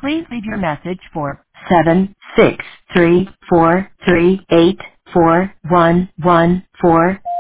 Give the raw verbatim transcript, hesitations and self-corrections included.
Please leave your message for seven six three four three eight four one one four.